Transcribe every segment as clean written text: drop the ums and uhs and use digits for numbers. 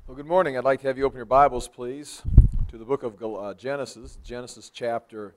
Well, good morning. I'd like to have you open your Bibles, please, to the book of Genesis, Genesis chapter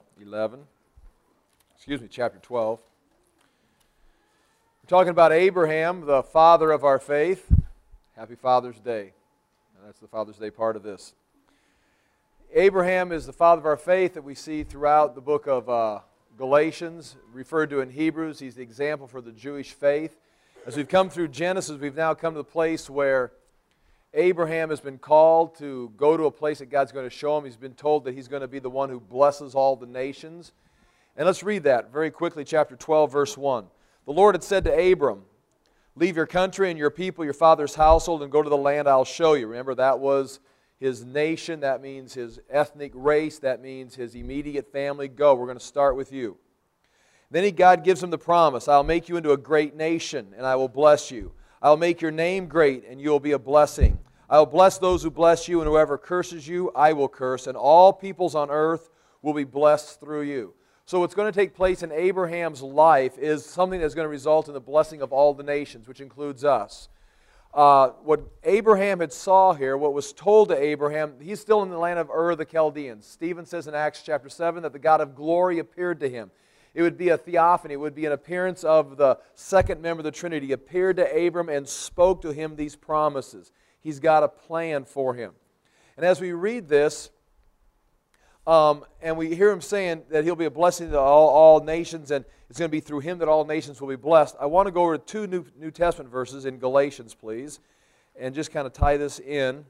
12. We're talking about Abraham, the father of our faith. Happy Father's Day. And that's the Father's Day part of this. Abraham is the father of our faith that we see throughout the book of Galatians, referred to in Hebrews. He's the example for the Jewish faith. As we've come through Genesis, we've now come to the place where Abraham has been called to go to a place that God's going to show him. He's been told that he's going to be the one who blesses all the nations. And let's read that very quickly, chapter 12, verse 1. The Lord had said to Abram, "Leave your country and your people, your father's household, and go to the land I'll show you." Remember, that was his nation. That means his ethnic race. That means his immediate family. Go, we're going to start with you. Then God gives him the promise, "I'll make you into a great nation, and I will bless you. I'll make your name great, and you will be a blessing. I will bless those who bless you, and whoever curses you, I will curse, and all peoples on earth will be blessed through you." So what's going to take place in Abraham's life is something that's going to result in the blessing of all the nations, which includes us. What Abraham had saw here, what was told to Abraham, he's still in the land of Ur of the Chaldeans. Stephen says in Acts chapter 7 that the God of glory appeared to him. It would be a theophany. It would be an appearance of the second member of the Trinity. He appeared to Abram and spoke to him these promises. He's got a plan for him. And as we read this, and we hear him saying that he'll be a blessing to all nations, and it's going to be through him that all nations will be blessed, I want to go over to two New Testament verses in Galatians, please, and just kind of tie this in.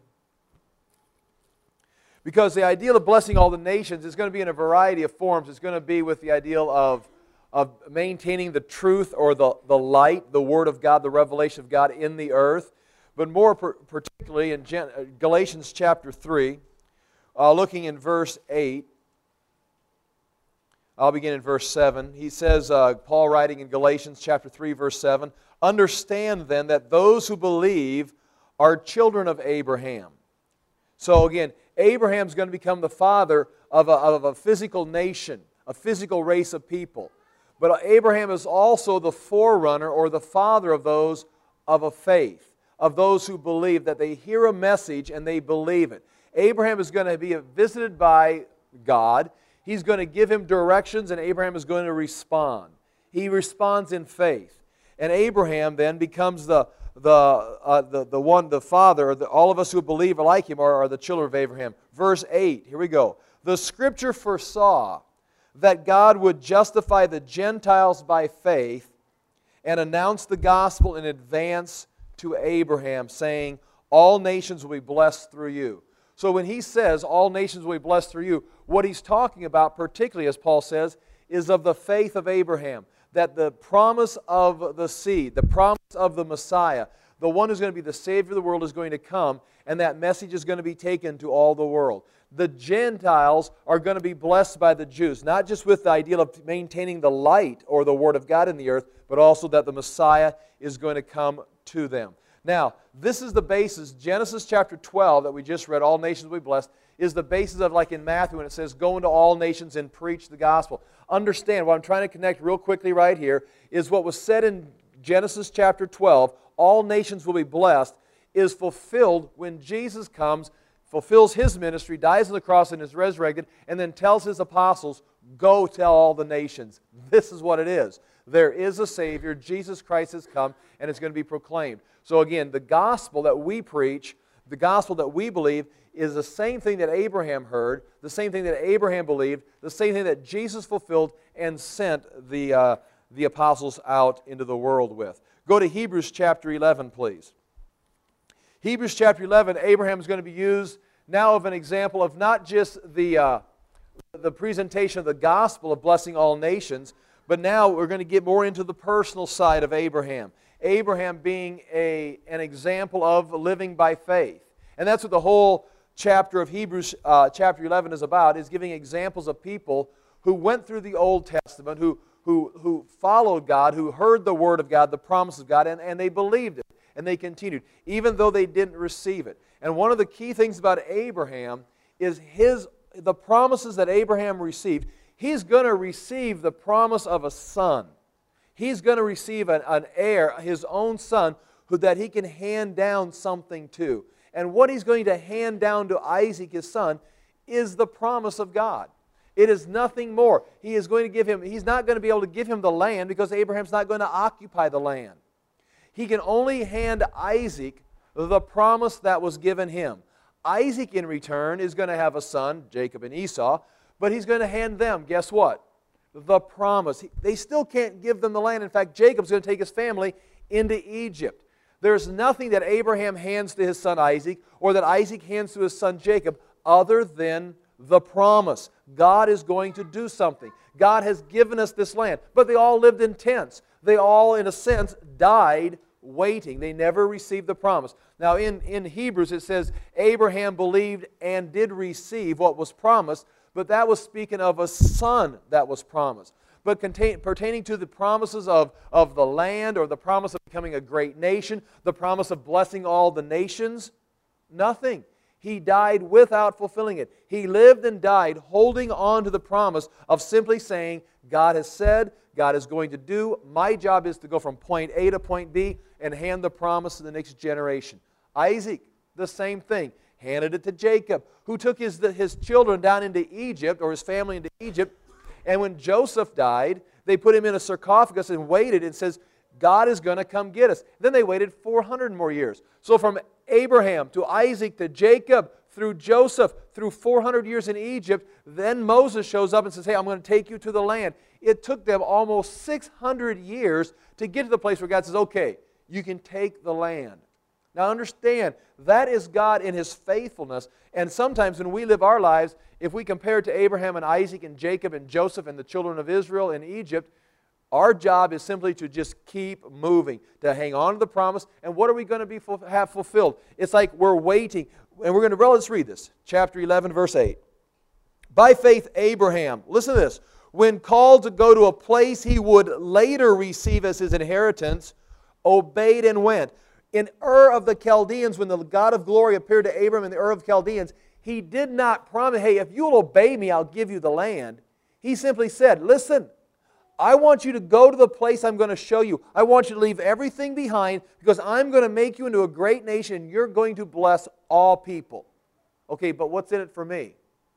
Because the ideal of blessing all the nations is going to be in a variety of forms. It's going to be with the ideal of maintaining the truth or the light, the Word of God, the revelation of God in the earth. But more particularly in Galatians chapter 3, looking in verse 8, I'll begin in verse 7. He says, Paul writing in Galatians chapter 3, verse 7, "Understand then that those who believe are children of Abraham." So again, Abraham's going to become the father of a physical nation, a physical race of people. But Abraham is also the forerunner or the father of those of a faith, of those who believe, that they hear a message and they believe it. Abraham is going to be visited by God. He's going to give him directions, and Abraham is going to respond. He responds in faith. And Abraham then becomes the father. All of us who believe like him are the children of Abraham. Verse 8, here we go. "The Scripture foresaw that God would justify the Gentiles by faith and announce the gospel in advance to Abraham, saying, 'All nations will be blessed through you.'" So when he says, "All nations will be blessed through you," what he's talking about, particularly as Paul says, is of the faith of Abraham. That the promise of the seed, the promise of the Messiah, the one who's going to be the Savior of the world, is going to come, and that message is going to be taken to all the world. The Gentiles are going to be blessed by the Jews, not just with the ideal of maintaining the light or the Word of God in the earth, but also that the Messiah is going to come to them. Now, this is the basis. Genesis chapter 12 that we just read, "All nations will be blessed," is the basis of, like in Matthew when it says, "Go into all nations and preach the gospel." Understand, what I'm trying to connect real quickly right here is what was said in Genesis chapter 12, "All nations will be blessed," is fulfilled when Jesus comes, fulfills His ministry, dies on the cross and is resurrected, and then tells His apostles, "Go tell all the nations." This is what it is. There is a Savior, Jesus Christ has come, and it's going to be proclaimed. So again, the gospel that we preach, the gospel that we believe, is the same thing that Abraham heard, the same thing that Abraham believed, the same thing that Jesus fulfilled and sent the apostles out into the world with. Go to Hebrews chapter 11, please. Hebrews chapter 11, Abraham is going to be used now of an example of not just the presentation of the gospel of blessing all nations, but now we're going to get more into the personal side of Abraham. Abraham being an example of living by faith. And that's what the whole chapter of Hebrews chapter 11 is about, is giving examples of people who went through the Old Testament, who followed God, who heard the Word of God, the promise of God, and they believed it, and they continued, even though they didn't receive it. And one of the key things about Abraham is the promises that Abraham received. He's going to receive the promise of a son. He's going to receive an heir, his own son, that he can hand down something to. And what he's going to hand down to Isaac, his son, is the promise of God. It is nothing more. He is going to give him, he's not going to be able to give him the land because Abraham's not going to occupy the land. He can only hand Isaac the promise that was given him. Isaac, in return, is going to have a son, Jacob and Esau, but he's going to hand them, guess what? The promise. They still can't give them the land. In fact, Jacob's going to take his family into Egypt. There's nothing that Abraham hands to his son Isaac or that Isaac hands to his son Jacob other than the promise. God is going to do something. God has given us this land. But they all lived in tents. They all, in a sense, died waiting. They never received the promise. Now, in Hebrews, it says, Abraham believed and did receive what was promised, but that was speaking of a son that was promised. But pertaining to the promises of the land or the promise of becoming a great nation, the promise of blessing all the nations, nothing. He died without fulfilling it. He lived and died holding on to the promise of simply saying, God has said, God is going to do. My job is to go from point A to point B and hand the promise to the next generation. Isaac, the same thing. Handed it to Jacob, who took his children down into Egypt, or his family into Egypt. And when Joseph died, they put him in a sarcophagus and waited and says, God is going to come get us. Then they waited 400 more years. So from Abraham to Isaac to Jacob, through Joseph, through 400 years in Egypt, then Moses shows up and says, hey, I'm going to take you to the land. It took them almost 600 years to get to the place where God says, okay, you can take the land. Now understand, that is God in His faithfulness. And sometimes when we live our lives, if we compare it to Abraham and Isaac and Jacob and Joseph and the children of Israel in Egypt, our job is simply to just keep moving, to hang on to the promise. And what are we going to have fulfilled? It's like we're waiting. And we're going to, well, let's read this. Chapter 11, verse 8. By faith, Abraham, listen to this, when called to go to a place he would later receive as his inheritance, obeyed and went. In Ur of the Chaldeans, when the God of glory appeared to Abram in the Ur of the Chaldeans, He did not promise, hey, if you'll obey me, I'll give you the land. He simply said, listen, I want you to go to the place I'm going to show you. I want you to leave everything behind because I'm going to make you into a great nation and you're going to bless all people. Okay, but what's in it for me?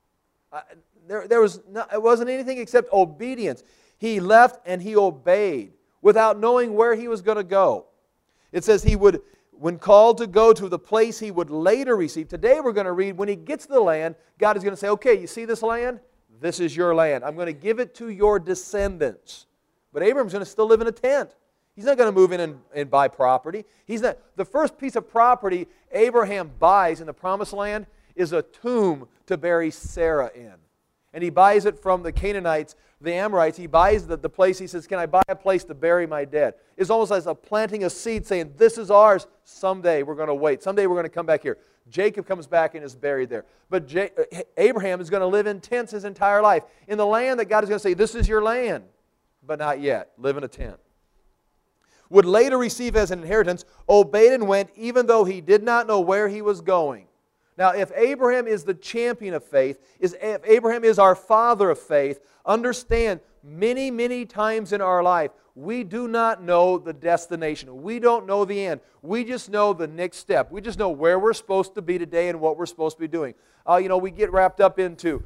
It wasn't anything except obedience. He left and he obeyed without knowing where he was going to go. It says he would, when called to go to the place he would later receive. Today we're going to read, when he gets to the land, God is going to say, okay, you see this land? This is your land. I'm going to give it to your descendants. But Abram's going to still live in a tent. He's not going to move in and buy property. He's not. The first piece of property Abraham buys in the promised land is a tomb to bury Sarah in. And he buys it from the Canaanites, the Amorites. He buys the place. He says, can I buy a place to bury my dead? It's almost as a planting a seed saying, this is ours. Someday we're going to wait. Someday we're going to come back here. Jacob comes back and is buried there. But Abraham is going to live in tents his entire life. In the land that God is going to say, this is your land. But not yet. Live in a tent. Would later receive as an inheritance, obeyed and went, even though he did not know where he was going. Now, if Abraham is the champion of faith, if Abraham is our father of faith, understand, many, many times in our life, we do not know the destination. We don't know the end. We just know the next step. We just know where we're supposed to be today and what we're supposed to be doing. We get wrapped up into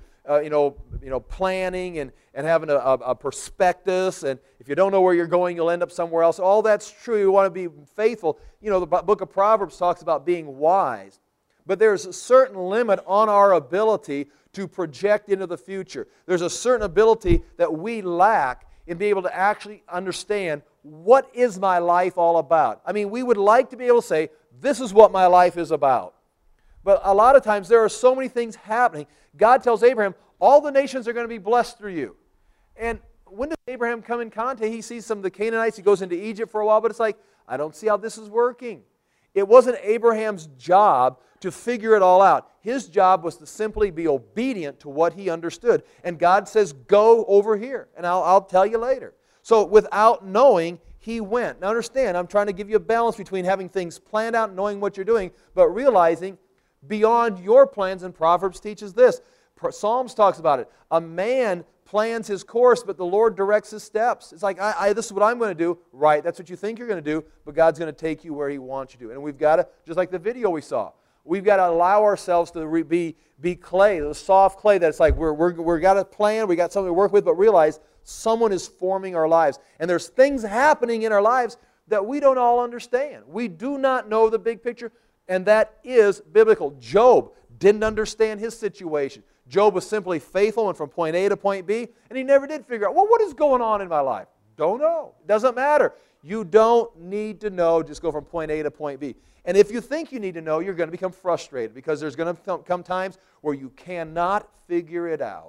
planning and having a prospectus, and if you don't know where you're going, you'll end up somewhere else. All that's true. You want to be faithful. The book of Proverbs talks about being wise. But there's a certain limit on our ability to project into the future. There's a certain ability that we lack in being able to actually understand, what is my life all about? I mean, we would like to be able to say, this is what my life is about. But a lot of times there are so many things happening. God tells Abraham, all the nations are going to be blessed through you. And when does Abraham come in contact? He sees some of the Canaanites. He goes into Egypt for a while, but it's like, I don't see how this is working. It wasn't Abraham's job to figure it all out. His job was to simply be obedient to what he understood. And God says, go over here, and I'll tell you later. So without knowing, he went. Now understand, I'm trying to give you a balance between having things planned out and knowing what you're doing, but realizing beyond your plans, and Proverbs teaches this. Psalms talks about it. A man plans his course, but the Lord directs his steps. It's like, this is what I'm going to do. Right, that's what you think you're going to do, but God's going to take you where He wants you to. And we've got to, just like the video we saw, We've got to allow ourselves to be clay, the soft clay that's like we're got a plan, we got something to work with, but realize someone is forming our lives. And there's things happening in our lives that we don't all understand. We do not know the big picture, and that is biblical. Job didn't understand his situation. Job was simply faithful and from point A to point B, and he never did figure out, well, what is going on in my life? Don't know. It doesn't matter. You don't need to know. Just go from point A to point B. And if you think you need to know, you're going to become frustrated because there's going to come times where you cannot figure it out.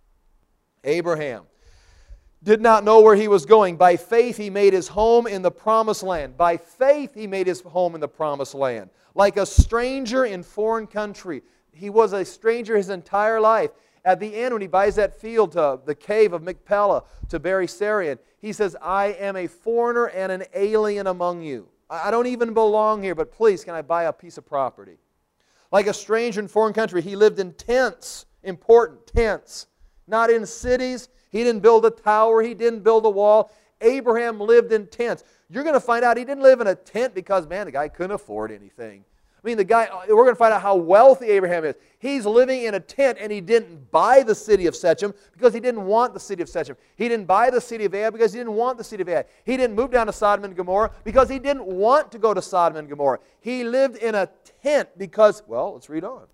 Abraham did not know where he was going. By faith, he made his home in the promised land. By faith, he made his home in the promised land. Like a stranger in foreign country. He was a stranger his entire life. At the end, when he buys that field, the cave of Machpelah, to bury Sarian, he says, I am a foreigner and an alien among you. I don't even belong here, but please, can I buy a piece of property? Like a stranger in foreign country, he lived in tents, important tents, not in cities. He didn't build a tower. He didn't build a wall. Abraham lived in tents. You're going to find out he didn't live in a tent because, man, the guy couldn't afford anything. I mean, we're going to find out how wealthy Abraham is. He's living in a tent, and he didn't buy the city of Shechem because he didn't want the city of Shechem. He didn't buy the city of Ai because he didn't want the city of Ai. He didn't move down to Sodom and Gomorrah because he didn't want to go to Sodom and Gomorrah. He lived in a tent because, well, let's read on.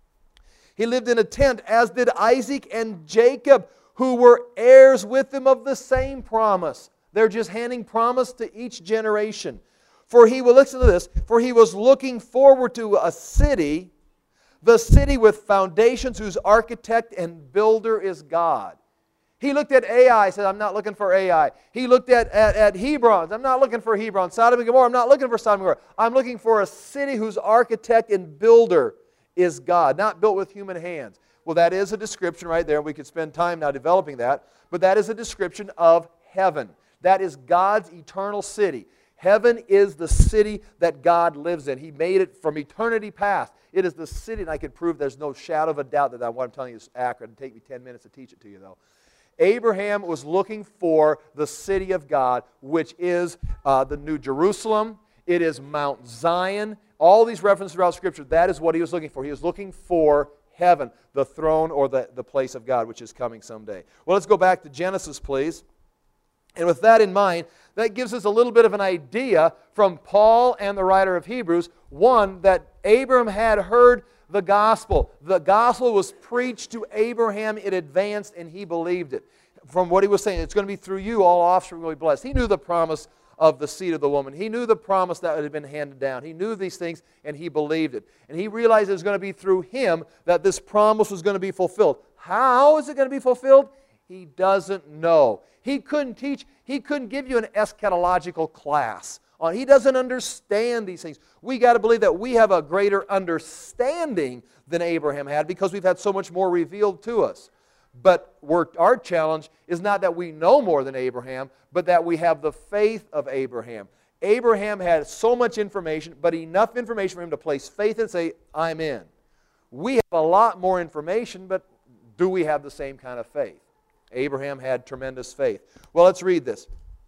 He lived in a tent, as did Isaac and Jacob, who were heirs with him of the same promise. They're just handing promise to each generation. For he will, listen to this, for he was looking forward to a city, the city with foundations, whose architect and builder is God. He looked at Ai, said, I'm not looking for Ai. He looked at Hebron, I'm not looking for Hebron. Sodom and Gomorrah, I'm not looking for Sodom and Gomorrah. I'm looking for a city whose architect and builder is God, not built with human hands. Well, that is a description right there. We could spend time now developing that. But that is a description of heaven. That is God's eternal city. Heaven is the city that God lives in. He made it from eternity past. It is the city, and I can prove there's no shadow of a doubt that what I'm telling you is accurate. It'll take me 10 minutes to teach it to you, though. Abraham was looking for the city of God, which is the New Jerusalem. It is Mount Zion. All these references throughout Scripture, that is what he was looking for. He was looking for heaven, the throne or the place of God, which is coming someday. Well, let's go back to Genesis, please. And with that in mind, that gives us a little bit of an idea from Paul and the writer of Hebrews. One, that Abraham had heard the gospel. The gospel was preached to Abraham in advance, and he believed it. From what he was saying, it's going to be through you, all offspring will be blessed. He knew the promise of the seed of the woman. He knew the promise that had been handed down. He knew these things, and he believed it. And he realized it was going to be through him that this promise was going to be fulfilled. How is it going to be fulfilled? He doesn't know. He couldn't teach. He couldn't give you an eschatological class. He doesn't understand these things. We got to believe that we have a greater understanding than Abraham had because we've had so much more revealed to us. But our challenge is not that we know more than Abraham, but that we have the faith of Abraham. Abraham had so much information, but enough information for him to place faith in and say, I'm in. We have a lot more information, but do we have the same kind of faith? Abraham had tremendous faith. Well, let's read this.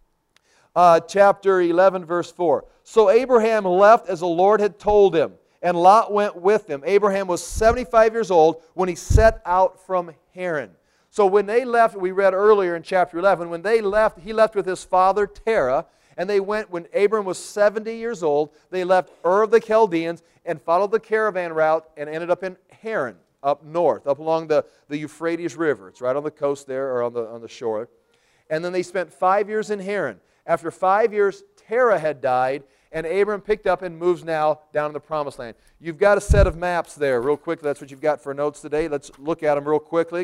Chapter 11, verse 4. So Abraham left as the Lord had told him, and Lot went with him. Abraham was 75 years old when he set out from Haran. So when they left, we read earlier in chapter 11, when they left, he left with his father Terah, and they went, when Abram was 70 years old, they left Ur of the Chaldeans and followed the caravan route and ended up in Haran, up north, up along the Euphrates River. It's right on the coast there, or on the shore. And then they spent 5 years in Haran. After 5 years, Terah had died, and Abram picked up and moves now down in the Promised Land. You've got a set of maps there, real quick. That's what you've got for notes today. Let's look at them real quickly.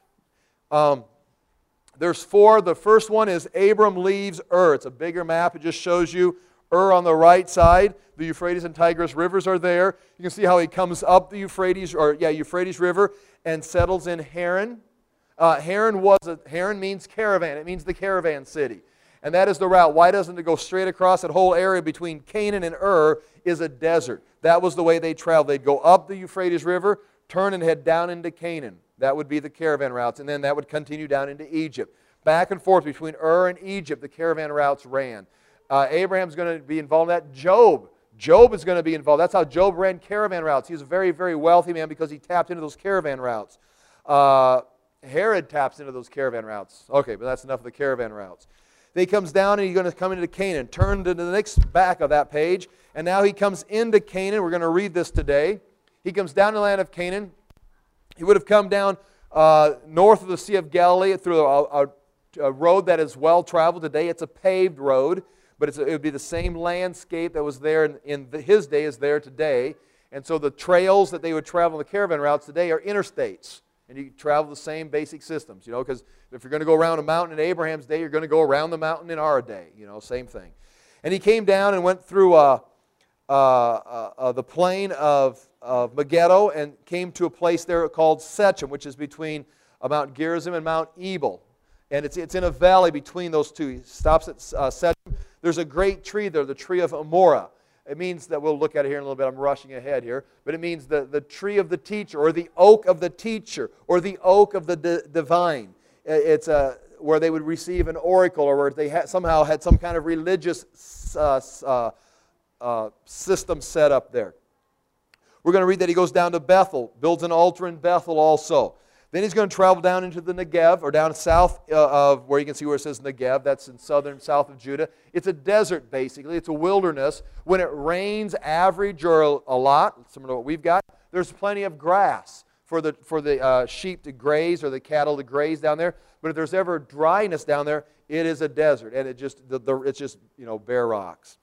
There's four. The first one is Abram leaves Ur. It's a bigger map. It just shows you Ur on the right side. The Euphrates and Tigris rivers are there. You can see how he comes up the Euphrates River and settles in Haran. Haran means caravan. It means the caravan city. And that is the route. Why doesn't it go straight across? That whole area between Canaan and Ur is a desert. That was the way they traveled. They'd go up the Euphrates River, turn and head down into Canaan. That would be the caravan routes. And then that would continue down into Egypt. Back and forth between Ur and Egypt, the caravan routes ran. Abraham's going to be involved in that. Job Job is going to be involved. That's how Job ran caravan routes. He was a very, very wealthy man because he tapped into those caravan routes. Herod taps into those caravan routes. Okay, but that's enough of the caravan routes. Then he comes down and he's going to come into Canaan. Turn to the next back of that page. And now he comes into Canaan. We're going to read this today. He comes down to the land of Canaan. He would have come down north of the Sea of Galilee through a road that is well traveled. Today it's a paved road, but it would be the same landscape that was there in his day as there today. And so the trails that they would travel on the caravan routes today are interstates. And you travel the same basic systems, because if you're going to go around a mountain in Abraham's day, you're going to go around the mountain in our day, same thing. And he came down and went through the plain of Megiddo and came to a place there called Shechem, which is between Mount Gerizim and Mount Ebal. And it's in a valley between those two. He stops at Shechem. There's a great tree there, the tree of Amorah. It means that we'll look at it here in a little bit. I'm rushing ahead here. But it means the tree of the teacher, or the oak of the teacher, or the oak of the divine. It's where they would receive an oracle, or where they somehow had some kind of religious system set up there. We're going to read that he goes down to Bethel, builds an altar in Bethel also. Then he's going to travel down into the Negev, or down south of where you can see where it says Negev. That's in south of Judah. It's a desert, basically. It's a wilderness. When it rains average or a lot, similar to what we've got, there's plenty of grass for the sheep to graze or the cattle to graze down there. But if there's ever dryness down there, it is a desert, and it's just bare rocks.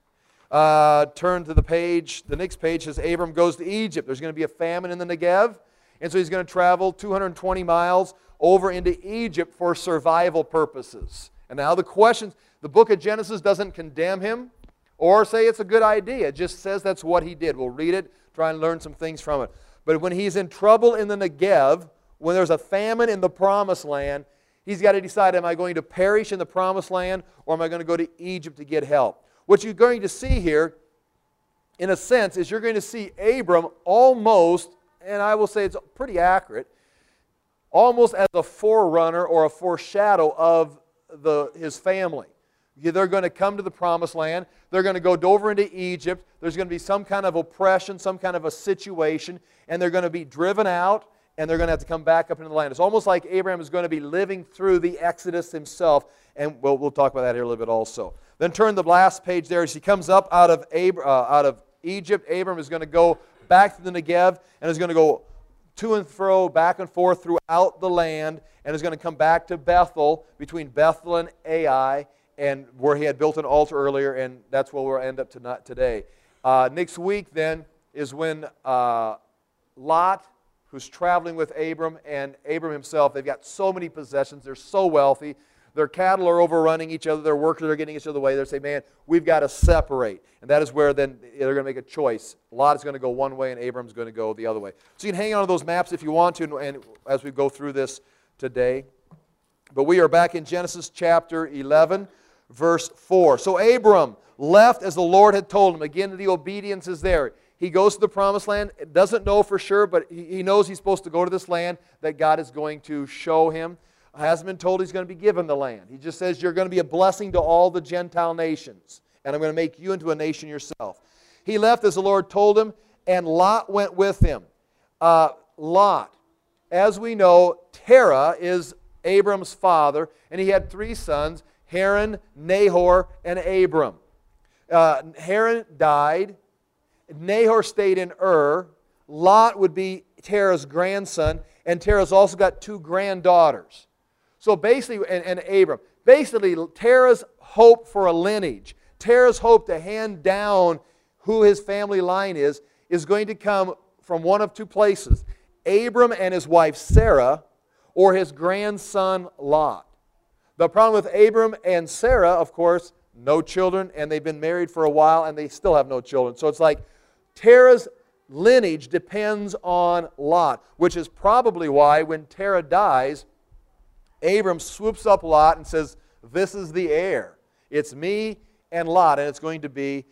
Turn to the next page says Abram goes to Egypt. There's going to be a famine in the Negev. And so he's going to travel 220 miles over into Egypt for survival purposes. And now the book of Genesis doesn't condemn him or say it's a good idea. It just says that's what he did. We'll read it, try and learn some things from it. But when he's in trouble in the Negev, when there's a famine in the promised land, he's got to decide, am I going to perish in the promised land, or am I going to go to Egypt to get help? What you're going to see here, in a sense, is you're going to see Abram almost, and I will say it's pretty accurate, almost as a forerunner or a foreshadow of his family. They're going to come to the promised land. They're going to go over into Egypt. There's going to be some kind of oppression, some kind of a situation, and they're going to be driven out, and they're going to have to come back up into the land. It's almost like Abraham is going to be living through the Exodus himself, and we'll talk about that here a little bit also. Then turn to the last page there. As he comes up out of Egypt, Abram is going to go back to the Negev, and is going to go to and fro, back and forth throughout the land, and is going to come back to Bethel, between Bethel and Ai, and where he had built an altar earlier, and that's where we'll end up today. Next week, then, is when Lot, who's traveling with Abram, and Abram himself, they've got so many possessions, they're so wealthy, their cattle are overrunning each other, their workers are getting each other away. They're saying, man, we've got to separate. And that is where then they're going to make a choice. Lot is going to go one way and Abram's going to go the other way. So you can hang on to those maps if you want to, and as we go through this today. But we are back in Genesis chapter 11, verse 4. So Abram left as the Lord had told him. Again, the obedience is there. He goes to the promised land, doesn't know for sure, but he knows he's supposed to go to this land that God is going to show him. Hasn't been told he's going to be given the land. He just says, you're going to be a blessing to all the Gentile nations, and I'm going to make you into a nation yourself. He left as the Lord told him, and Lot went with him. Lot, as we know, Terah is Abram's father, and he had 3 sons, Haran, Nahor, and Abram. Haran died. Nahor stayed in Ur. Lot would be Terah's grandson, and Terah's also got 2 granddaughters. So basically, and Abram, basically Terah's hope for a lineage, Terah's hope to hand down who his family line is going to come from one of 2 places. Abram and his wife Sarah, or his grandson Lot. The problem with Abram and Sarah, of course, no children, and they've been married for a while, and they still have no children. So it's like Terah's lineage depends on Lot, which is probably why when Terah dies, Abram swoops up Lot and says, this is the heir. It's me and Lot, and it's going to be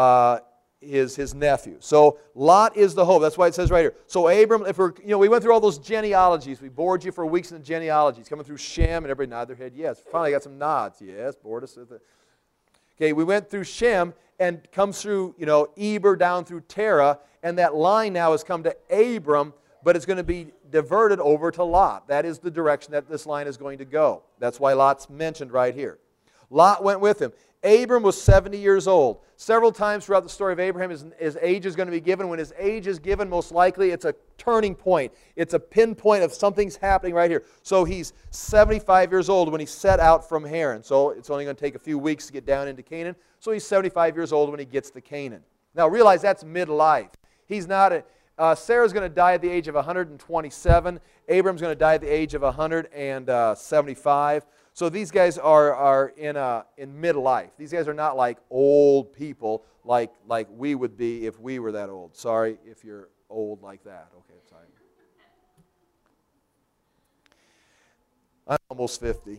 his nephew. So Lot is the hope. That's why it says right here. So Abram, we went through all those genealogies. We bored you for weeks in the genealogies, coming through Shem, and everybody nodded their head. Yes, finally got some nods. Yes, bored us. Okay, we went through Shem, and comes through, Eber down through Terah, and that line now has come to Abram, but it's going to be diverted over to Lot. That is the direction that this line is going to go. That's why Lot's mentioned right here. Lot went with him. Abram was 70 years old. Several times throughout the story of Abraham, his age is going to be given. When his age is given, most likely it's a turning point. It's a pinpoint of something's happening right here. So he's 75 years old when he set out from Haran. So it's only going to take a few weeks to get down into Canaan. So he's 75 years old when he gets to Canaan. Now realize that's midlife. He's not Sarah's going to die at the age of 127. Abram's going to die at the age of 175. So these guys are in midlife. These guys are not like old people like we would be if we were that old. Sorry if you're old like that. Okay, sorry. I'm almost 50.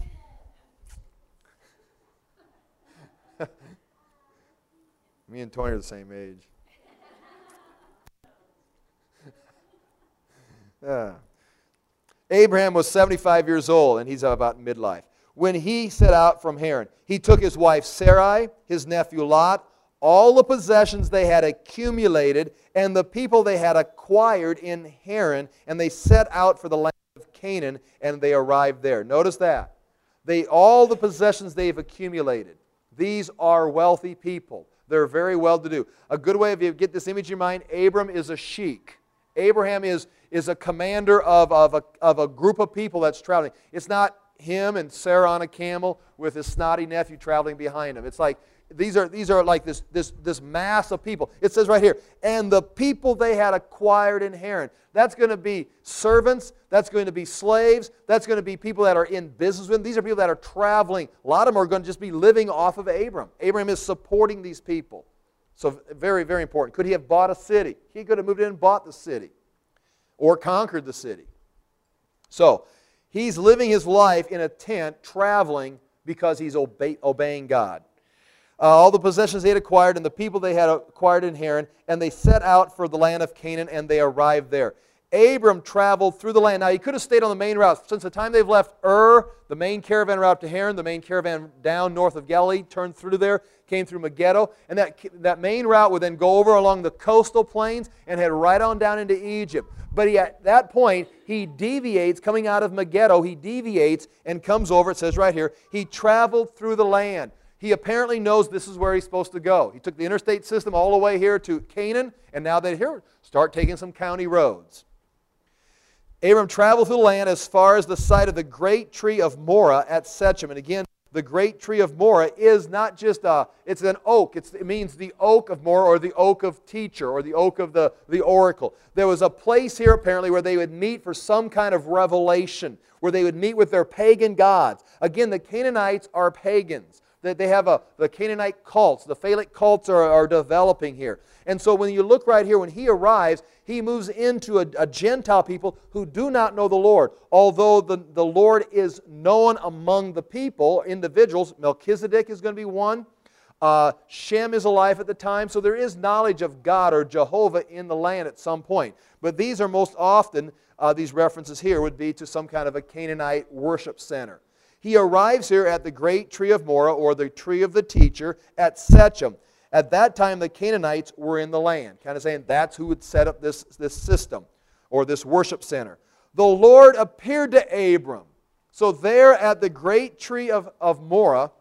Me and Tony are the same age. Abraham was 75 years old, and he's about midlife. When he set out from Haran, he took his wife Sarai, his nephew Lot, all the possessions they had accumulated, and the people they had acquired in Haran, and they set out for the land of Canaan, and they arrived there. Notice that. All the possessions they've accumulated. These are wealthy people. They're very well-to-do. A good way of you get this image in your mind, Abram is a sheik. Abraham is a commander of a group of people that's traveling. It's not him and Sarah on a camel with his snotty nephew traveling behind him. It's like these are like this mass of people. It says right here, and the people they had acquired in Haran. That's going to be servants. That's going to be slaves. That's going to be people that are in business with him. These are people that are traveling. A lot of them are going to just be living off of Abram. Abram is supporting these people. So very, very important. Could he have bought a city? He could have moved in and bought the city or conquered the city. So he's living his life in a tent, traveling because he's obeying God. All the possessions they had acquired and the people they had acquired in Haran, and they set out for the land of Canaan, and they arrived there. Abram traveled through the land. Now, he could have stayed on the main route. Since the time they've left the main caravan route to Haran, the main caravan down north of Galilee, turned through there, came through Megiddo, and that main route would then go over along the coastal plains and head right on down into Egypt. But at that point, he deviates, coming out of Megiddo, he deviates and comes over, it says right here, he traveled through the land. He apparently knows this is where he's supposed to go. He took the interstate system all the way here to Canaan, and now they're here, start taking some county roads. Abram traveled through the land as far as the site of the great tree of Moreh at Shechem. And again, the great tree of Moreh is not just it's an oak. It means the oak of Moreh, or the oak of teacher, or the oak of the oracle. There was a place here apparently where they would meet for some kind of revelation, where they would meet with their pagan gods. Again, the Canaanites are pagans. They have the Canaanite cults. The Phallic cults are developing here. And so when you look right here, when he arrives, he moves into a Gentile people who do not know the Lord. Although the Lord is known among the people, individuals, Melchizedek is going to be one. Shem is alive at the time, so there is knowledge of God or Jehovah in the land at some point. But these are most often, these references here would be to some kind of a Canaanite worship center. He arrives here at the great tree of Moreh, or the tree of the teacher, at Shechem. At that time, the Canaanites were in the land, kind of saying that's who would set up this system, or this worship center. The Lord appeared to Abram. So there at the great tree of Moreh,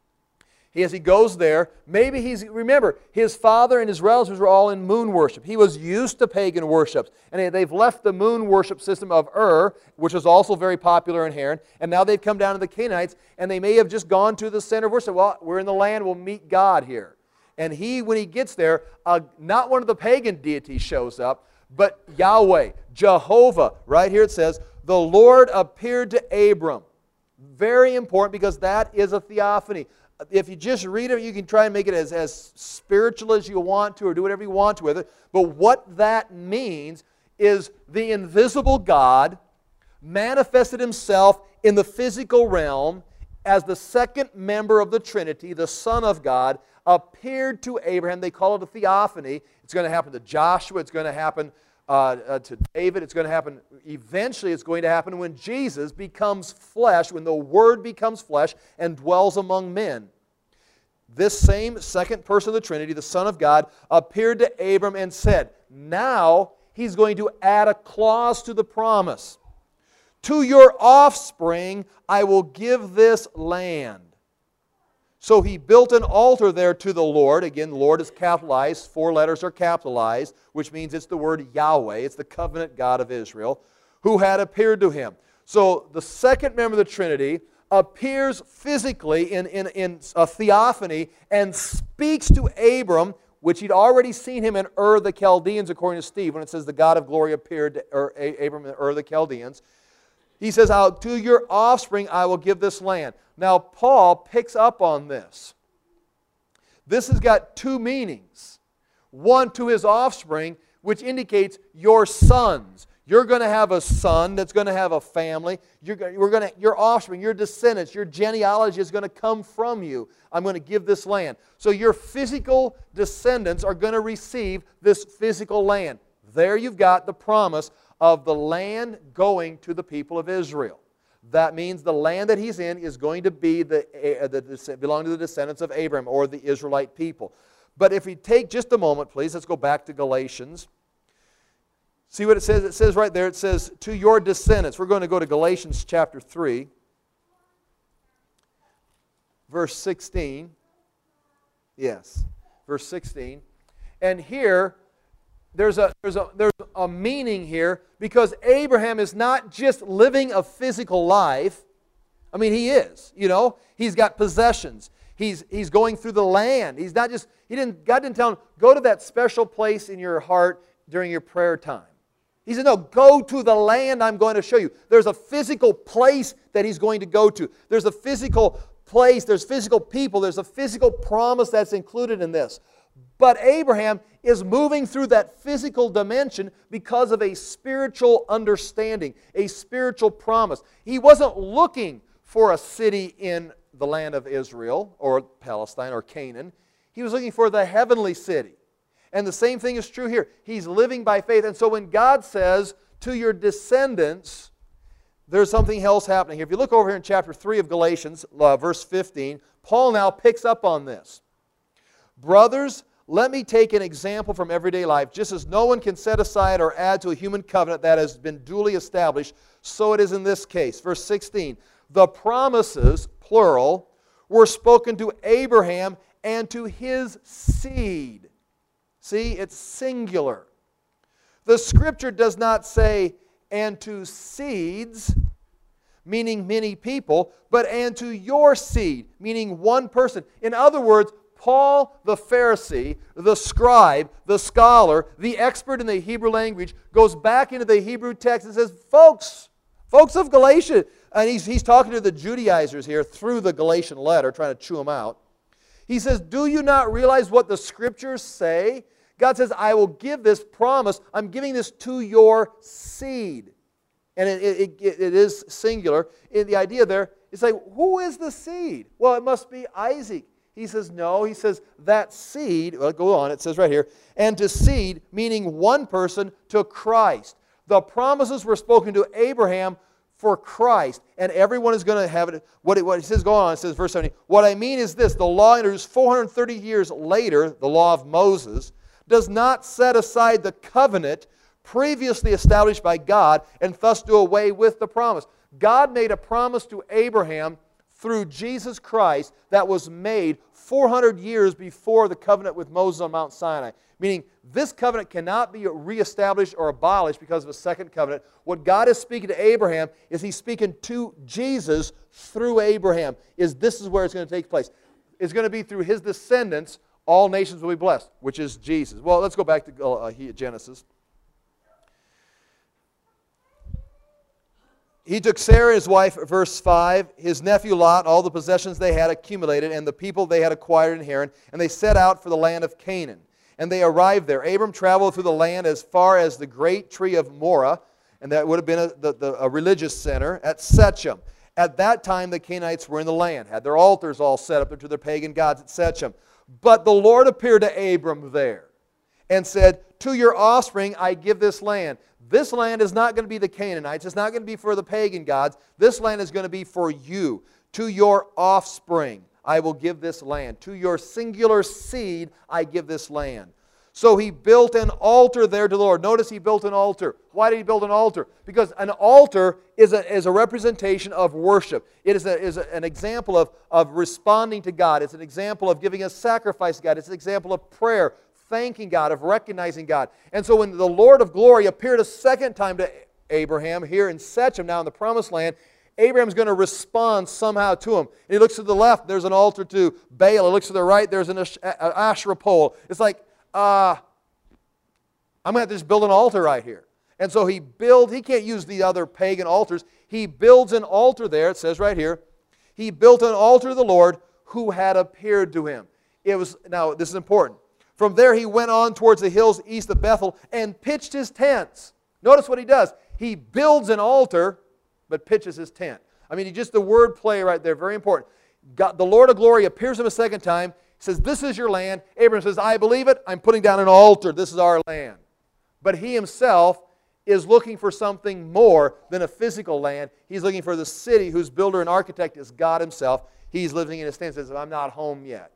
as he goes there, remember, his father and his relatives were all in moon worship. He was used to pagan worships. And they've left the moon worship system of which was also very popular in Haran, and now they've come down to the Canaanites, and they may have just gone to the center of worship. Well, we're in the land, we'll meet God here. And when he gets there, not one of the pagan deities shows up, but Yahweh, Jehovah. Right here it says, the Lord appeared to Abram. Very important, because that is a theophany. If you just read it, you can try and make it as spiritual as you want to, or do whatever you want to with it. But what that means is the invisible God manifested himself in the physical realm as the second member of the Trinity, the Son of God, appeared to Abraham. They call it a theophany. It's going to happen to Joshua. It's going to happen to David. It's going to happen, eventually it's going to happen when Jesus becomes flesh, when the Word becomes flesh and dwells among men. this same second person of the Trinity, the Son of God, appeared to Abram and said, now He's going to add a clause to the promise. To your offspring I will give this land. So he built an altar there to the Lord. Again, Lord is capitalized. 4 letters are capitalized, which means it's the word Yahweh. It's the covenant God of Israel, who had appeared to him. So the second member of the Trinity appears physically in a theophany and speaks to Abram, which he'd already seen him in Ur the Chaldeans, according to Steve, when it says the God of glory appeared to Abram in Ur the Chaldeans. He says, to your offspring I will give this land. Now, Paul picks up on this. This has got 2 meanings. One, to his offspring, which indicates your sons. You're going to have a son that's going to have a family. Your offspring, your descendants, your genealogy is going to come from you. I'm going to give this land. So your physical descendants are going to receive this physical land. There you've got the promise of the land going to the people of Israel. That means the land that he's in is going to be belong to the descendants of Abraham or the Israelite people. But if we take just a moment, please, let's go back to Galatians. See what it says? It says right there, it says, to your descendants. We're going to go to Galatians chapter 3, verse 16. Yes, verse 16. And here, there's a meaning here, because Abraham is not just living a physical life. I mean, he is, you know. He's got possessions. He's going through the land. He's not just, God didn't tell him, go to that special place in your heart during your prayer time. He said, no, go to the land I'm going to show you. There's a physical place that he's going to go to. There's a physical place, there's physical people, there's a physical promise that's included in this. But Abraham is moving through that physical dimension because of a spiritual understanding, a spiritual promise. He wasn't looking for a city in the land of Israel or Palestine or Canaan. He was looking for the heavenly city. And the same thing is true here. He's living by faith. And so when God says, to your descendants, there's something else happening here. If you look over here in chapter 3 of Galatians, verse 15, Paul now picks up on this. Brothers, let me take an example from everyday life. Just as no one can set aside or add to a human covenant that has been duly established, so it is in this case. Verse 16, the promises, plural, were spoken to Abraham and to his seed. See, it's singular. The Scripture does not say, and to seeds, meaning many people, but and to your seed, meaning one person. In other words, Paul the Pharisee, the scribe, the scholar, the expert in the Hebrew language, goes back into the Hebrew text and says, folks of Galatia, and he's talking to the Judaizers here through the Galatian letter, trying to chew them out. He says, do you not realize what the Scriptures say? God says, I will give this promise. I'm giving this to your seed. And it is singular. And the idea there is like, who is the seed? Well, it must be Isaac. He says, no. He says, that seed, well, go on, it says right here, and to seed, meaning one person, to Christ. The promises were spoken to Abraham for Christ, and everyone is going to have it. What it says, go on, it says, verse 17, what I mean is this, the law introduced 430 years later, the law of Moses, does not set aside the covenant previously established by God and thus do away with the promise. God made a promise to Abraham through Jesus Christ that was made 400 years before the covenant with Moses on Mount Sinai. Meaning, this covenant cannot be reestablished or abolished because of a second covenant. What God is speaking to Abraham is He's speaking to Jesus through Abraham. This is where it's going to take place. It's going to be through his descendants, all nations will be blessed, which is Jesus. Well, let's go back to Genesis. He took Sarah, his wife, verse 5, his nephew Lot, all the possessions they had accumulated, and the people they had acquired in Haran, and they set out for the land of Canaan. And they arrived there. Abram traveled through the land as far as the great tree of Moreh, and that would have been a religious center, at Shechem. At that time, the Canaanites were in the land, had their altars all set up to their pagan gods at Shechem. But the Lord appeared to Abram there and said, to your offspring I give this land. This land is not going to be the Canaanites. It's not going to be for the pagan gods. This land is going to be for you, to your offspring. I will give this land. To your singular seed, I give this land. So he built an altar there to the Lord. Notice he built an altar. Why did he build an altar? Because an altar is a representation of worship. It is an example of responding to God. It's an example of giving a sacrifice to God. It's an example of prayer, thanking God, of recognizing God. And so when the Lord of glory appeared a second time to Abraham here in Shechem, now in the Promised Land, Abraham's going to respond somehow to him. And he looks to the left, there's an altar to Baal. He looks to the right, there's an Asherah pole. It's like, I'm going to have to just build an altar right here. And so he can't use the other pagan altars. He builds an altar there, it says right here. He built an altar to the Lord who had appeared to him. Now, this is important. From there he went on towards the hills east of Bethel and pitched his tents. Notice what he does. He builds an altar, but pitches his tent. I mean, just the word play right there, very important. God, the Lord of glory appears to him a second time. He says, this is your land. Abraham says, I believe it. I'm putting down an altar. This is our land. But he himself is looking for something more than a physical land. He's looking for the city whose builder and architect is God himself. He's living in his tent and says, I'm not home yet.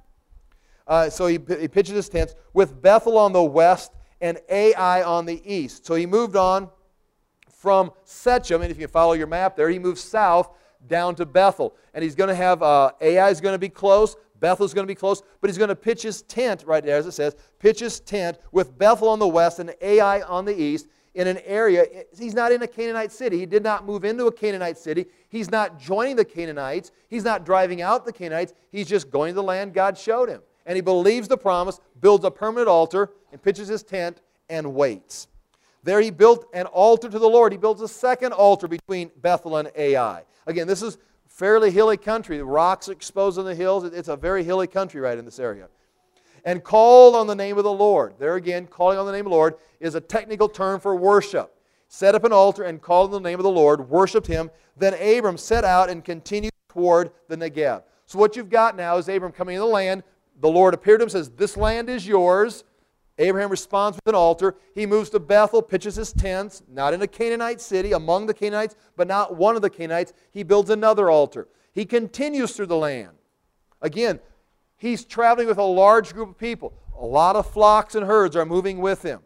So he pitches his tents with Bethel on the west and Ai on the east. So he moved on from Shechem, and if you follow your map there, he moves south down to Bethel. And he's going to have, Ai is going to be close, Bethel is going to be close, but he's going to pitch his tent right there, as it says, pitch his tent with Bethel on the west and Ai on the east in an area. He's not in a Canaanite city. He did not move into a Canaanite city. He's not joining the Canaanites. He's not driving out the Canaanites. He's just going to the land God showed him. And he believes the promise, builds a permanent altar, and pitches his tent and waits. There he built an altar to the Lord. He builds a second altar between Bethel and Ai. Again, this is fairly hilly country. The rocks are exposed on the hills. It's a very hilly country right in this area. And called on the name of the Lord. There again, calling on the name of the Lord is a technical term for worship. Set up an altar and called on the name of the Lord, worshipped him. Then Abram set out and continued toward the Negev. So what you've got now is Abram coming into the land. The Lord appeared to him and says, this land is yours. Abraham responds with an altar. He moves to Bethel, pitches his tents, not in a Canaanite city, among the Canaanites, but not one of the Canaanites. He builds another altar. He continues through the land. Again, he's traveling with a large group of people. A lot of flocks and herds are moving with him.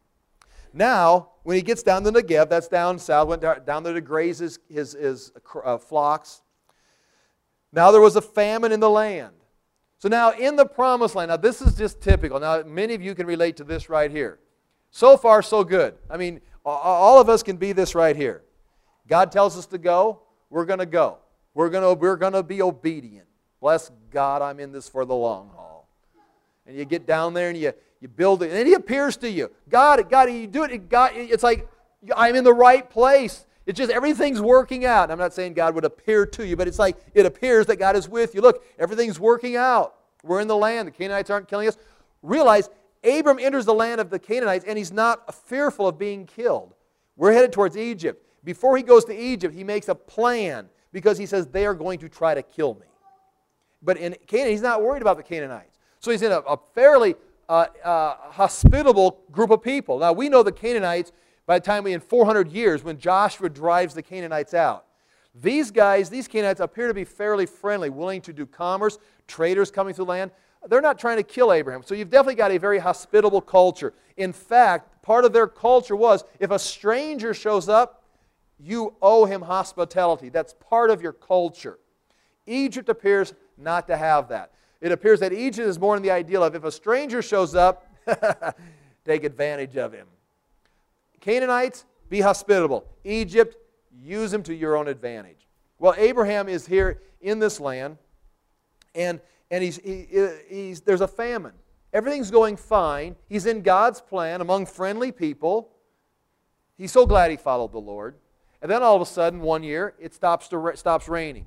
Now, when he gets down to the Negev, that's down south, went down there to graze his flocks. Now there was a famine in the land. So now in the Promised Land, now this is just typical. Now many of you can relate to this right here. So far, so good. I mean, all of us can be this right here. God tells us to go, we're going to go. We're going to be obedient. Bless God, I'm in this for the long haul. And you get down there and you build it, and He appears to you. God, you do it. It's like I'm in the right place. It's just everything's working out. I'm not saying God would appear to you, but it's like it appears that God is with you. Look, everything's working out. We're in the land. The Canaanites aren't killing us. Realize, Abram enters the land of the Canaanites, and he's not fearful of being killed. We're headed towards Egypt. Before he goes to Egypt, he makes a plan because he says, they are going to try to kill me. But in Canaan, he's not worried about the Canaanites. So he's in a fairly hospitable group of people. Now, we know the Canaanites, by the time in 400 years, when Joshua drives the Canaanites out. These Canaanites appear to be fairly friendly, willing to do commerce, traders coming through the land. They're not trying to kill Abraham. So you've definitely got a very hospitable culture. In fact, part of their culture was, if a stranger shows up, you owe him hospitality. That's part of your culture. Egypt appears not to have that. It appears that Egypt is more in the ideal of, if a stranger shows up, take advantage of him. Canaanites, be hospitable. Egypt, use them to your own advantage. Well, Abraham is here in this land, and there's a famine. Everything's going fine. He's in God's plan among friendly people. He's so glad he followed the Lord. And then all of a sudden, one year, it stops raining.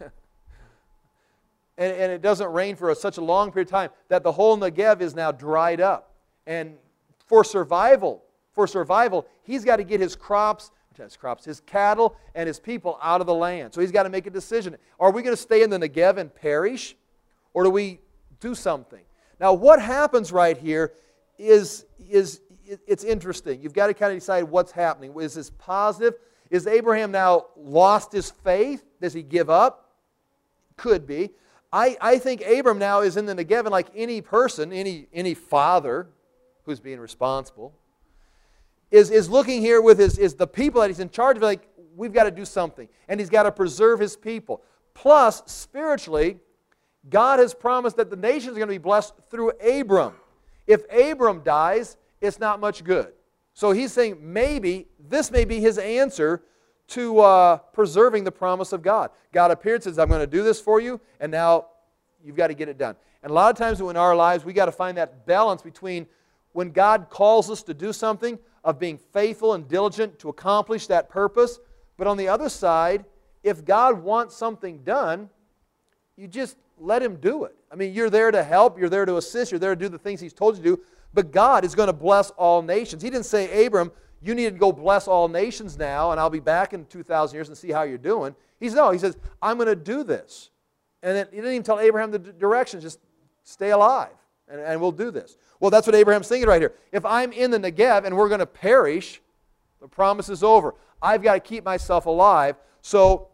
and it doesn't rain for such a long period of time that the whole Negev is now dried up. And for survival, he's got to get his cattle, and his people out of the land. So he's got to make a decision. Are we going to stay in the Negev and perish? Or do we do something? Now, what happens right here is it's interesting. You've got to kind of decide what's happening. Is this positive? Is Abraham now lost his faith? Does he give up? Could be. I think Abram now is in the Negev, and like any person, any father who's being responsible, is looking here with the people that he's in charge of, like, we've got to do something. And he's got to preserve his people. Plus, spiritually, God has promised that the nations are going to be blessed through Abram. If Abram dies, it's not much good. So he's saying maybe this may be his answer to preserving the promise of God. God appeared and says, I'm going to do this for you, and now you've got to get it done. And a lot of times in our lives, we've got to find that balance between when God calls us to do something, of being faithful and diligent to accomplish that purpose. But on the other side, if God wants something done, you just let Him do it. I mean, you're there to help, you're there to assist, you're there to do the things He's told you to do, but God is going to bless all nations. He didn't say, Abram, you need to go bless all nations now, and I'll be back in 2,000 years and see how you're doing. He says, I'm going to do this. And then He didn't even tell Abraham the directions, just stay alive, and we'll do this. Well, that's what Abraham's thinking right here. If I'm in the Negev and we're going to perish, the promise is over. I've got to keep myself alive. So,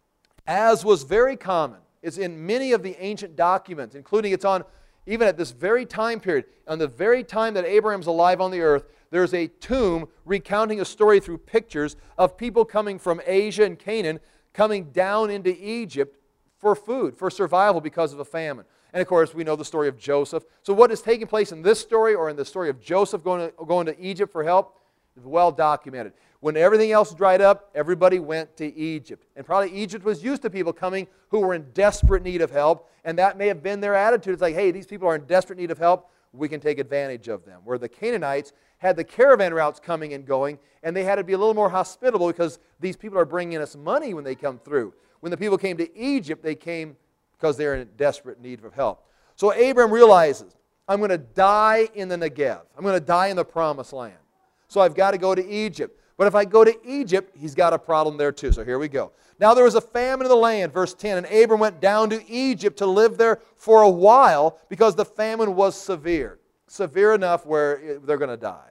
as was very common, it's in many of the ancient documents, including it's on, even at this very time period, on the very time that Abraham's alive on the earth, there's a tomb recounting a story through pictures of people coming from Asia and Canaan, coming down into Egypt for food, for survival because of a famine. And of course, we know the story of Joseph. So what is taking place in this story or in the story of Joseph going to Egypt for help is well documented. When everything else dried up, everybody went to Egypt. And probably Egypt was used to people coming who were in desperate need of help, and that may have been their attitude. It's like, hey, these people are in desperate need of help, we can take advantage of them. Where the Canaanites had the caravan routes coming and going, and they had to be a little more hospitable because these people are bringing us money when they come through. When the people came to Egypt, they came because they're in desperate need of help. So Abram realizes, I'm going to die in the Negev. I'm going to die in the Promised Land. So I've got to go to Egypt. But if I go to Egypt, he's got a problem there too. So here we go. Now there was a famine in the land, verse 10, and Abram went down to Egypt to live there for a while because the famine was severe. Severe enough where they're going to die.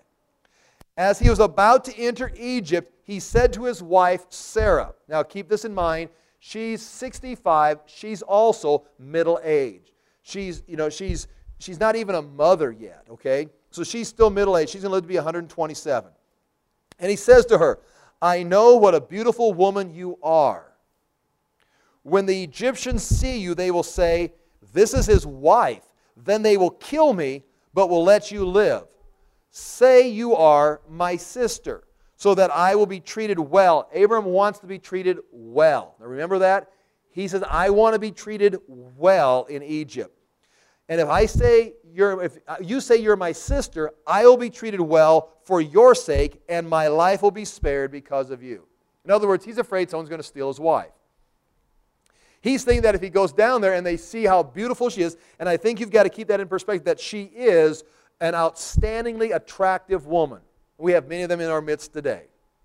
As he was about to enter Egypt, he said to his wife Sarah, now keep this in mind, she's 65, she's also middle-aged. She's not even a mother yet, okay? So she's still middle-aged. She's going to live to be 127. And he says to her, I know what a beautiful woman you are. When the Egyptians see you, they will say, this is his wife. Then they will kill me, but will let you live. Say you are my sister, so that I will be treated well. Abram wants to be treated well. Now remember that? He says, I want to be treated well in Egypt. And if you say you're my sister, I will be treated well for your sake, and my life will be spared because of you. In other words, he's afraid someone's going to steal his wife. He's thinking that if he goes down there and they see how beautiful she is, and I think you've got to keep that in perspective, that she is an outstandingly attractive woman. We have many of them in our midst today.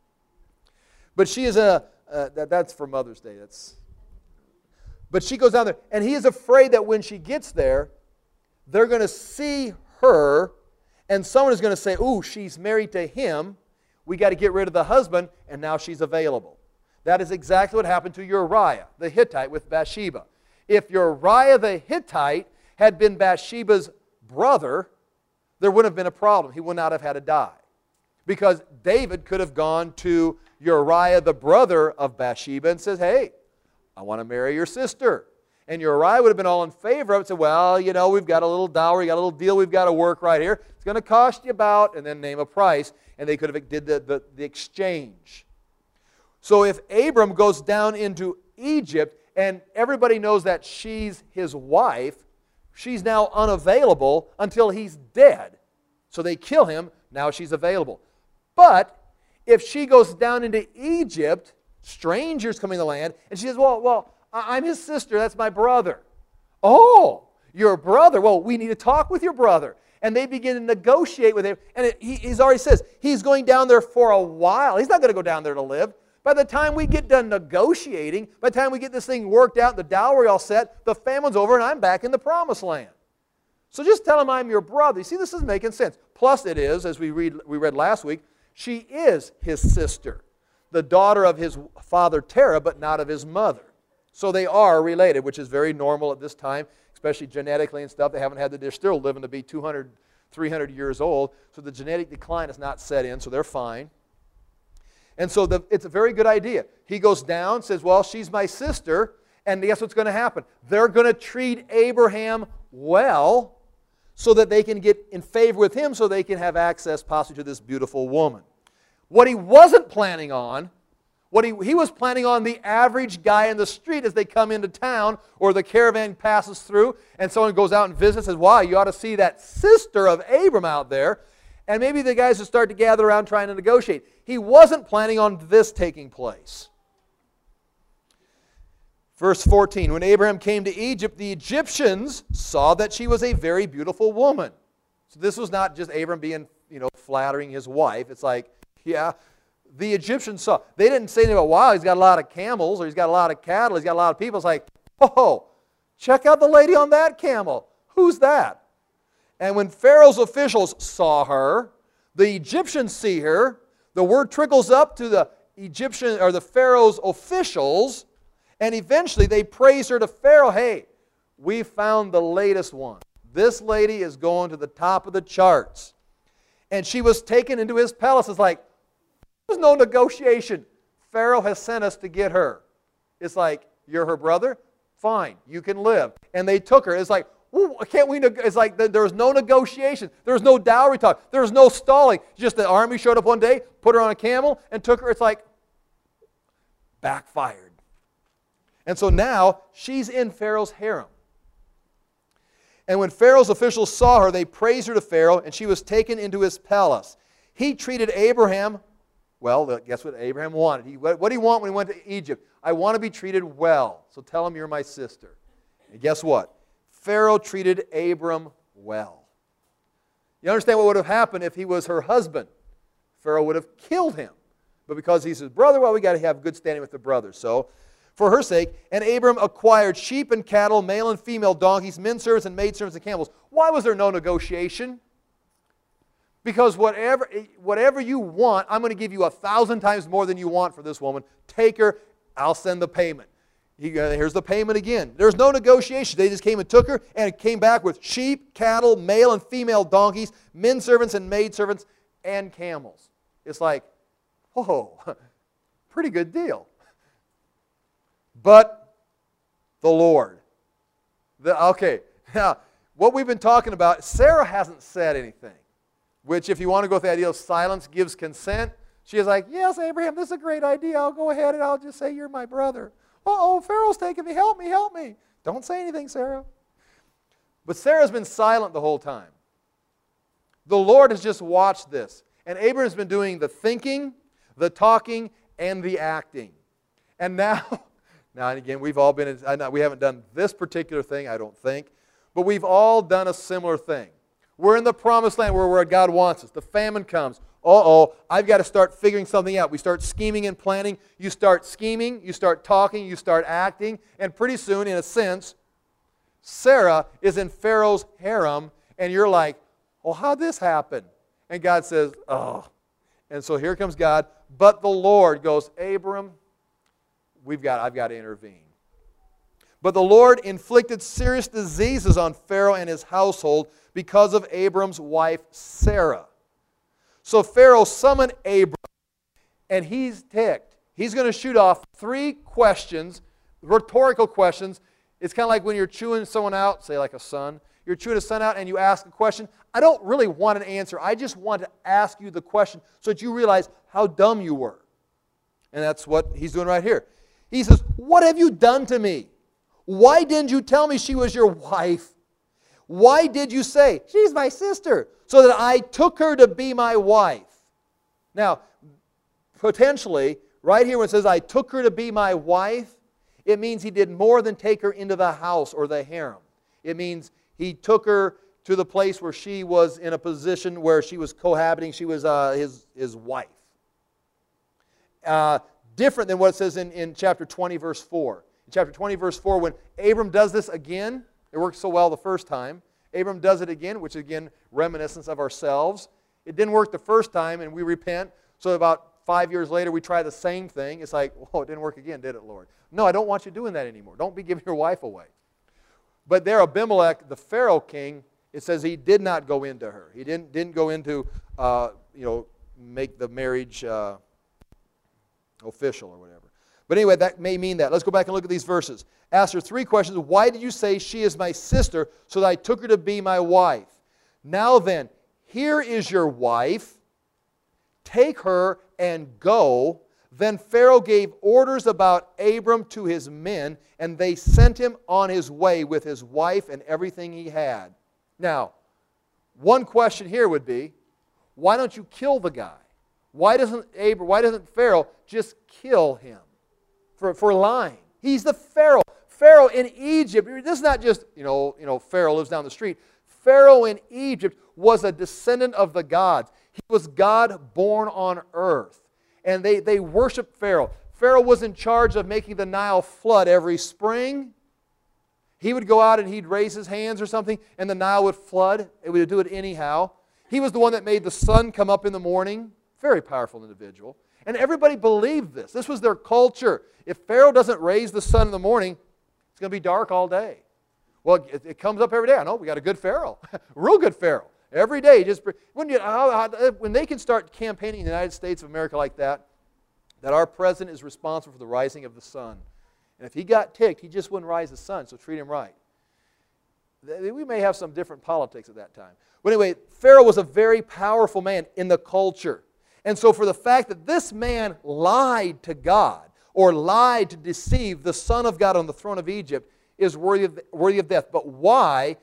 But she is that's for Mother's Day. But she goes down there, and he is afraid that when she gets there, they're going to see her, and someone is going to say, ooh, she's married to him. We got to get rid of the husband, and now she's available. That is exactly what happened to Uriah, the Hittite, with Bathsheba. If Uriah the Hittite had been Bathsheba's brother, there wouldn't have been a problem. He would not have had to die. Because David could have gone to Uriah, the brother of Bathsheba, and says, hey, I want to marry your sister. And Uriah would have been all in favor of it, said, well, we've got a little dowry, we've got a little deal we've got to work right here. It's going to cost you about, and then name a price, and they could have did the exchange. So if Abram goes down into Egypt, and everybody knows that she's his wife, she's now unavailable until he's dead. So they kill him, now she's available. But if she goes down into Egypt, strangers coming to the land, and she says, well, I'm his sister, that's my brother. Oh, your brother. Well, we need to talk with your brother. And they begin to negotiate with him. And he's already says he's going down there for a while. He's not going to go down there to live. By the time we get done negotiating, by the time we get this thing worked out, the dowry all set, the famine's over, and I'm back in the Promised Land. So just tell him I'm your brother. You see, this is making sense. Plus it is, as we read last week, she is his sister, the daughter of his father Terah, but not of his mother. So they are related, which is very normal at this time, especially genetically and stuff. They're still living to be 200, 300 years old. So the genetic decline is not set in, so they're fine. And so it's a very good idea. He goes down, says, well, she's my sister. And guess what's going to happen? They're going to treat Abraham well so that they can get in favor with him so they can have access possibly to this beautiful woman. What he wasn't planning on, he was planning on the average guy in the street as they come into town or the caravan passes through and someone goes out and visits and says, wow, you ought to see that sister of Abram out there. And maybe the guys would start to gather around trying to negotiate. He wasn't planning on this taking place. Verse 14, when Abraham came to Egypt, the Egyptians saw that she was a very beautiful woman. So this was not just Abram being, flattering his wife. It's like, yeah, the Egyptians saw. They didn't say anything about, wow, he's got a lot of camels, or he's got a lot of cattle, he's got a lot of people. It's like, oh, check out the lady on that camel. Who's that? And when Pharaoh's officials saw her, the Egyptians see her, the word trickles up to the Egyptian or the Pharaoh's officials, and eventually they praise her to Pharaoh. Hey, we found the latest one. This lady is going to the top of the charts. And she was taken into his palace. It's like, there's no negotiation. Pharaoh has sent us to get her. It's like, you're her brother? Fine, you can live. And they took her. It's like, can't we? It's like there was no negotiation. There was no dowry talk. There was no stalling. Just the army showed up one day, put her on a camel, and took her. It's like, backfired. And so now she's in Pharaoh's harem. And when Pharaoh's officials saw her, they praised her to Pharaoh, and she was taken into his palace. He treated Abraham, well, guess what Abraham wanted? What did he want when he went to Egypt? I want to be treated well, so tell him you're my sister. And guess what? Pharaoh treated Abram well. You understand what would have happened if he was her husband? Pharaoh would have killed him. But because he's his brother, well, we got to have good standing with the brothers. So, for her sake, and Abram acquired sheep and cattle, male and female donkeys, men servants and maid servants and camels. Why was there no negotiation? Because whatever you want, I'm going to give you 1,000 times more than you want for this woman. Take her, I'll send the payment. Here's the payment again. There's no negotiation. They just came and took her and came back with sheep, cattle, male and female donkeys, men servants and maid servants, and camels. It's like, whoa, pretty good deal. But the Lord. Okay, now, what we've been talking about, Sarah hasn't said anything, which if you want to go with the idea of silence gives consent, she is like, yes, Abraham, this is a great idea. I'll go ahead and I'll just say you're my brother. Uh-oh, Pharaoh's taking me. Help me, help me. Don't say anything, Sarah. But Sarah's been silent the whole time. The Lord has just watched this. And Abraham's been doing the thinking, the talking, and the acting. And now and again, we've all been, we haven't done this particular thing, I don't think, but we've all done a similar thing. We're in the promised land where God wants us. The famine comes. Uh-oh, I've got to start figuring something out. We start scheming and planning. You start scheming, you start talking, you start acting, and pretty soon, in a sense, Sarah is in Pharaoh's harem, and you're like, well, how'd this happen? And God says, oh. And so here comes God, but the Lord goes, Abram, I've got to intervene. But the Lord inflicted serious diseases on Pharaoh and his household because of Abram's wife, Sarah. So Pharaoh summoned Abram, and he's ticked. He's going to shoot off 3 questions, rhetorical questions. It's kind of like when you're chewing someone out, say like a son. You're chewing a son out and you ask a question. I don't really want an answer. I just want to ask you the question so that you realize how dumb you were. And that's what he's doing right here. He says, what have you done to me? Why didn't you tell me she was your wife? Why did you say, she's my sister, so that I took her to be my wife? Now, potentially, right here when it says, I took her to be my wife, it means he did more than take her into the house or the harem. It means he took her to the place where she was in a position where she was cohabiting. She was his wife. Different than what it says in chapter 20, verse 4. In chapter 20, verse 4, when Abram does this again, it worked so well the first time. Abram does it again, which is again reminiscence of ourselves. It didn't work the first time, and we repent. So about 5 years later we try the same thing. It's like, whoa, it didn't work again, did it, Lord? No, I don't want you doing that anymore. Don't be giving your wife away. But there, Abimelech, the Pharaoh king, it says he did not go into her. He didn't go into, make the marriage official or whatever. But anyway, that may mean that. Let's go back and look at these verses. Ask her 3 questions. Why did you say she is my sister, so that I took her to be my wife? Now then, here is your wife. Take her and go. Then Pharaoh gave orders about Abram to his men, and they sent him on his way with his wife and everything he had. Now, one question here would be, why don't you kill the guy? Why doesn't Pharaoh just kill him for lying? He's the Pharaoh. Pharaoh in Egypt, this is not just, Pharaoh lives down the street. Pharaoh in Egypt was a descendant of the gods. He was God born on earth. And they worshiped Pharaoh. Pharaoh was in charge of making the Nile flood every spring. He would go out and he'd raise his hands or something, and the Nile would flood. It would do it anyhow. He was the one that made the sun come up in the morning. Very powerful individual. And everybody believed this. This was their culture. If Pharaoh doesn't raise the sun in the morning, it's going to be dark all day. Well, it comes up every day. I know, we got a good Pharaoh. Real good Pharaoh. Every day. When they can start campaigning in the United States of America like that our president is responsible for the rising of the sun. And if he got ticked, he just wouldn't rise the sun, so treat him right. We may have some different politics at that time. But anyway, Pharaoh was a very powerful man in the culture. And so for the fact that this man lied to God or lied to deceive the Son of God on the throne of Egypt is worthy of death. But why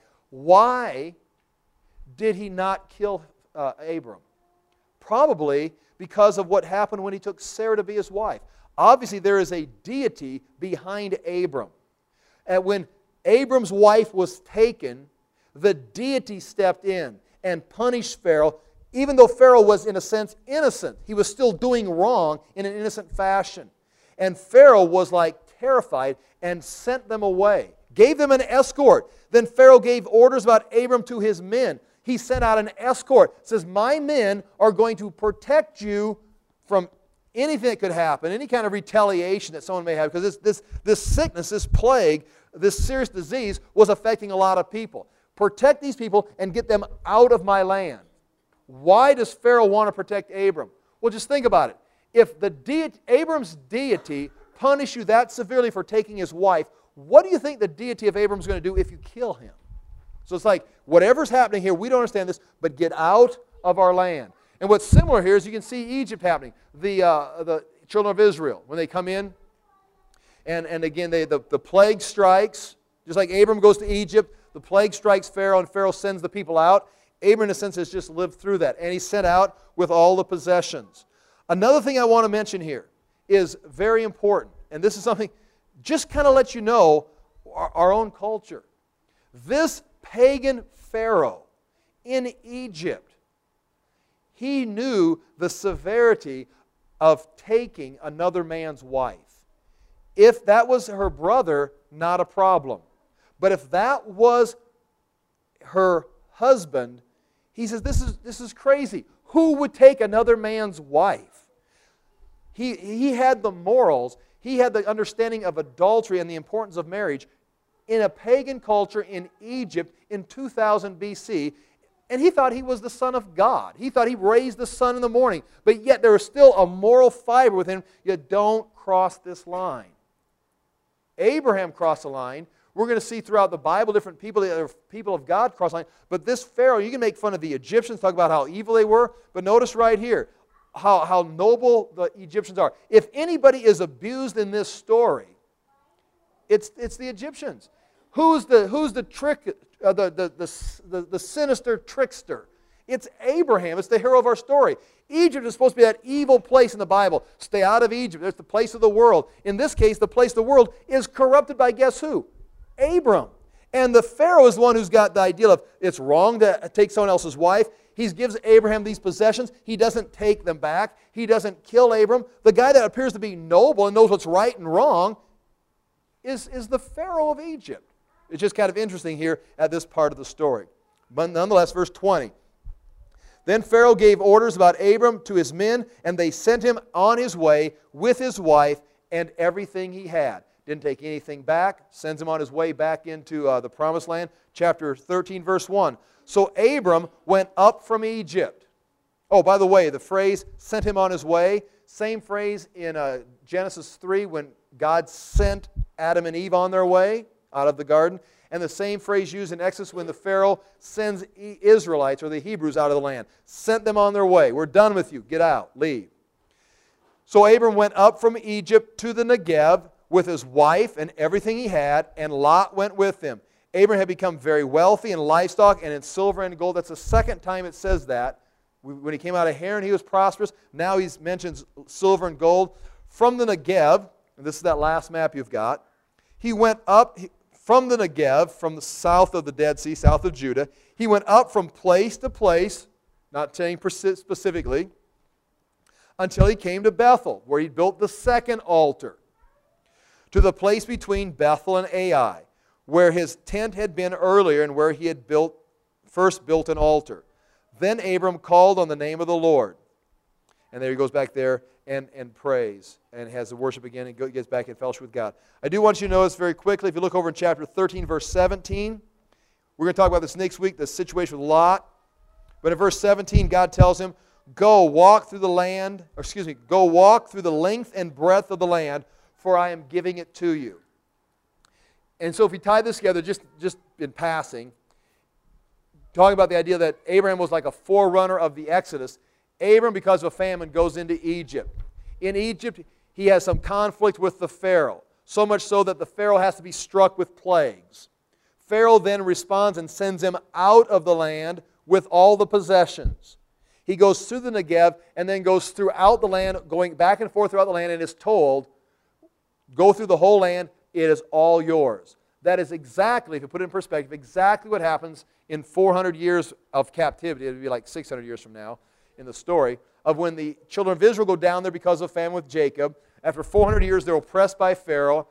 did he not kill Abram? Probably because of what happened when he took Sarah to be his wife. Obviously, there is a deity behind Abram. And when Abram's wife was taken, the deity stepped in and punished Pharaoh. Even though Pharaoh was, in a sense, innocent, he was still doing wrong in an innocent fashion. And Pharaoh was like terrified and sent them away, gave them an escort. Then Pharaoh gave orders about Abram to his men. He sent out an escort. It says, my men are going to protect you from anything that could happen, any kind of retaliation that someone may have, because this sickness, this plague, this serious disease was affecting a lot of people. Protect these people and get them out of my land. Why does Pharaoh want to protect Abram? Well, just think about it. If Abram's deity punished you that severely for taking his wife, what do you think the deity of Abram's going to do if you kill him? So it's like, whatever's happening here, we don't understand this, but get out of our land. And what's similar here is you can see Egypt happening. The children of Israel, when they come in, and again, the plague strikes. Just like Abram goes to Egypt, the plague strikes Pharaoh, and Pharaoh sends the people out. Abram, in a sense, has just lived through that, and he's sent out with all the possessions. Another thing I want to mention here is very important, and this is something just kind of let you know our own culture. This pagan Pharaoh in Egypt, he knew the severity of taking another man's wife. If that was her brother, not a problem. But if that was her husband, he says, this is crazy. Who would take another man's wife? He had the morals, he had the understanding of adultery and the importance of marriage in a pagan culture in Egypt in 2000 BC, and he thought he was the Son of God. He thought he raised the sun in the morning, but yet there was still a moral fiber with him. You don't cross this line. Abraham crossed the line. We're going to see throughout the Bible different people, that are people of God, cross the line. But this Pharaoh, you can make fun of the Egyptians, talk about how evil they were, but notice right here how noble the Egyptians are. If anybody is abused in this story, it's the Egyptians. Who's the trick? The sinister trickster? It's Abraham. It's the hero of our story. Egypt is supposed to be that evil place in the Bible. Stay out of Egypt. It's the place of the world. In this case, the place of the world is corrupted by guess who? Abram. And the Pharaoh is the one who's got the idea of it's wrong to take someone else's wife. He gives Abraham these possessions. He doesn't take them back. He doesn't kill Abram. The guy that appears to be noble and knows what's right and wrong is the Pharaoh of Egypt. It's just kind of interesting here at this part of the story. But nonetheless, verse 20. Then Pharaoh gave orders about Abram to his men, and they sent him on his way with his wife and everything he had. Didn't take anything back, sends him on his way back into the promised land. Chapter 13, verse 1. So Abram went up from Egypt. Oh, by the way, the phrase, sent him on his way, same phrase in Genesis 3 when God sent Adam and Eve on their way out of the garden. And the same phrase used in Exodus when the Pharaoh sends Israelites or the Hebrews out of the land. Sent them on their way. We're done with you. Get out. Leave. So Abram went up from Egypt to the Negev with his wife and everything he had, and Lot went with him. Abram had become very wealthy in livestock and in silver and gold. That's the second time it says that. When he came out of Haran, he was prosperous. Now he mentions silver and gold. From the Negev, and this is that last map you've got, he went up from the Negev, from the south of the Dead Sea, south of Judah. He went up from place to place, not saying specifically, until he came to Bethel, where he built the second altar, to the place between Bethel and Ai, where his tent had been earlier and where he had first built an altar. Then Abram called on the name of the Lord. And there he goes back there and prays and has the worship again and gets back in fellowship with God. I do want you to notice very quickly, if you look over in chapter 13, verse 17, we're going to talk about this next week, the situation with Lot. But in verse 17, God tells him, go walk through the length and breadth of the land, for I am giving it to you. And so if we tie this together just in passing, talking about the idea that Abraham was like a forerunner of the Exodus, Abram, because of a famine, goes into Egypt. In Egypt, he has some conflict with the Pharaoh, so much so that the Pharaoh has to be struck with plagues. Pharaoh then responds and sends him out of the land with all the possessions. He goes through the Negev and then goes throughout the land, going back and forth throughout the land, and is told, go through the whole land, it is all yours. That is exactly, if you put it in perspective, exactly what happens in 400 years of captivity. It would be like 600 years from now in the story, of when the children of Israel go down there because of famine with Jacob. After 400 years, they're oppressed by Pharaoh.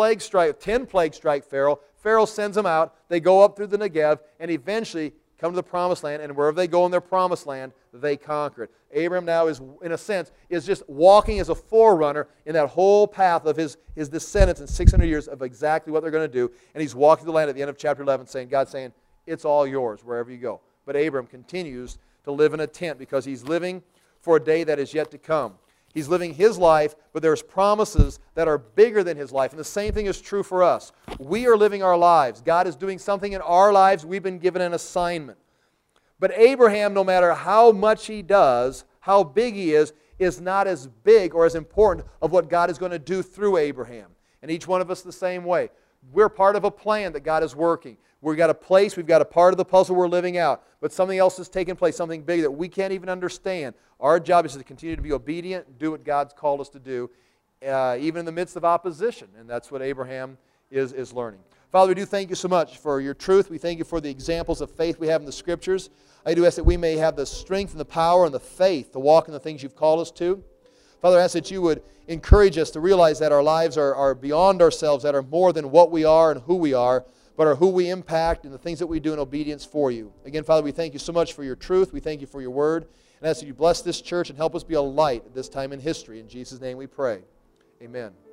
10 plagues strike Pharaoh. Pharaoh sends them out. They go up through the Negev and eventually come to the promised land, and wherever they go in their promised land, they conquer it. Abram now is, in a sense, is just walking as a forerunner in that whole path of his descendants in 600 years of exactly what they're going to do. And he's walking the land at the end of chapter 11 saying, God's saying, it's all yours wherever you go. But Abram continues to live in a tent because he's living for a day that is yet to come. He's living his life, but there's promises that are bigger than his life. And the same thing is true for us. We are living our lives. God is doing something in our lives. We've been given an assignment. But Abraham, no matter how much he does, how big he is not as big or as important of what God is going to do through Abraham. And each one of us the same way. We're part of a plan that God is working. We've got a place, we've got a part of the puzzle we're living out, but something else is taking place, something big that we can't even understand. Our job is to continue to be obedient and do what God's called us to do, even in the midst of opposition, and that's what Abraham is learning. Father, we do thank you so much for your truth. We thank you for the examples of faith we have in the Scriptures. I do ask that we may have the strength and the power and the faith to walk in the things you've called us to. Father, I ask that you would encourage us to realize that our lives are beyond ourselves, that are more than what we are and who we are, but are who we impact and the things that we do in obedience for you. Again, Father, we thank you so much for your truth. We thank you for your word. And I ask that you bless this church and help us be a light at this time in history. In Jesus' name we pray. Amen.